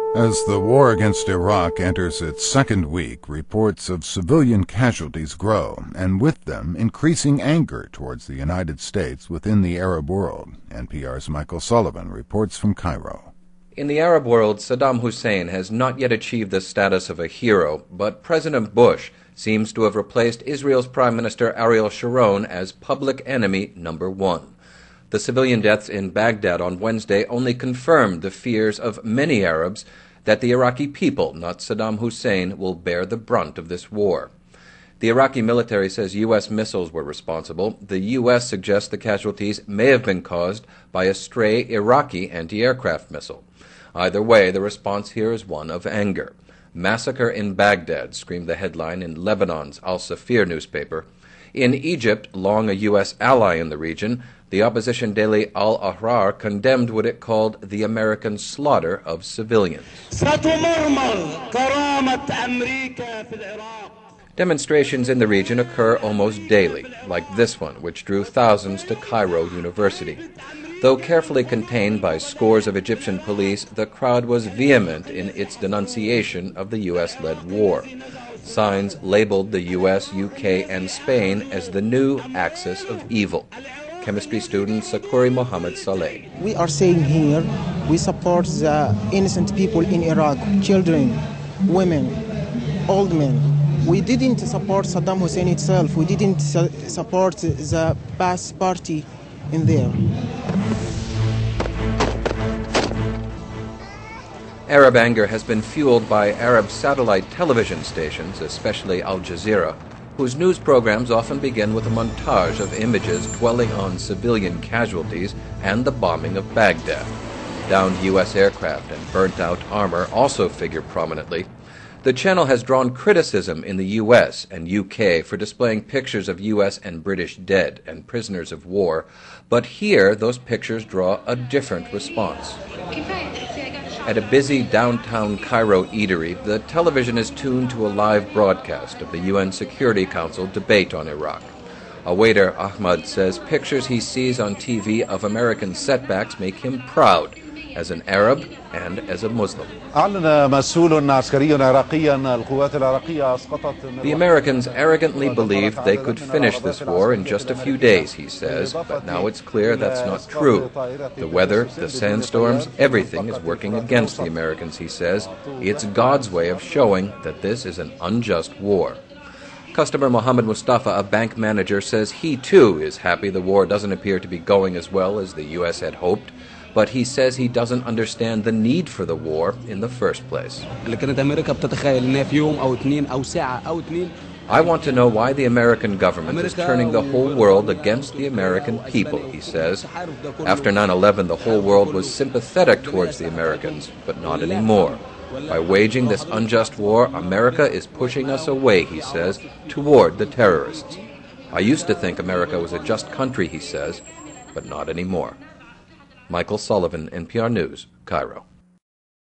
As the war against Iraq enters its second week, reports of civilian casualties grow, and with them increasing anger towards the United States within the Arab world. NPR's Michael Sullivan reports from Cairo. In the Arab world, Saddam Hussein has not yet achieved the status of a hero, but President Bush seems to have replaced Israel's Prime Minister Ariel Sharon as public enemy number one. The civilian deaths in Baghdad on Wednesday only confirmed the fears of many Arabs that the Iraqi people, not Saddam Hussein, will bear the brunt of this war. The Iraqi military says U.S. missiles were responsible. The U.S. suggests the casualties may have been caused by a stray Iraqi anti-aircraft missile. Either way, the response here is one of anger. "Massacre in Baghdad," screamed the headline in Lebanon's Al Safir newspaper. In Egypt, long a U.S. ally in the region, the opposition daily Al Ahrar condemned what it called the American slaughter of civilians. Demonstrations in the region occur almost daily, like this one, which drew thousands to Cairo University. Though carefully contained by scores of Egyptian police, the crowd was vehement in its denunciation of the U.S.-led war. Signs labeled the U.S., U.K., and Spain as the new axis of evil. Chemistry student Sakuri Mohammed Saleh. We are saying here, we support the innocent people in Iraq, children, women, old men. We didn't support Saddam Hussein itself. We didn't support the Ba'ath party in there. Arab anger has been fueled by Arab satellite television stations, especially Al Jazeera, whose news programs often begin with a montage of images dwelling on civilian casualties and the bombing of Baghdad. Downed U.S. aircraft and burnt-out armor also figure prominently. The channel has drawn criticism in the U.S. and U.K. for displaying pictures of U.S. and British dead and prisoners of war, but here those pictures draw a different response. At a busy downtown Cairo eatery, the television is tuned to a live broadcast of the UN Security Council debate on Iraq. A waiter, Ahmad, says pictures he sees on TV of American setbacks make him proud as an Arab and as a Muslim. The Americans arrogantly believed they could finish this war in just a few days, he says, but now it's clear that's not true. The weather, the sandstorms, everything is working against the Americans, he says. It's God's way of showing that this is an unjust war. Customer Mohammed Mustafa, a bank manager, says he too is happy the war doesn't appear to be going as well as the U.S. had hoped, but he says he doesn't understand the need for the war in the first place. I want to know why the American government is turning the whole world against the American people, he says. After 9/11, the whole world was sympathetic towards the Americans, but not anymore. By waging this unjust war, America is pushing us away, he says, toward the terrorists. I used to think America was a just country, he says, but not anymore. Michael Sullivan, NPR News, Cairo.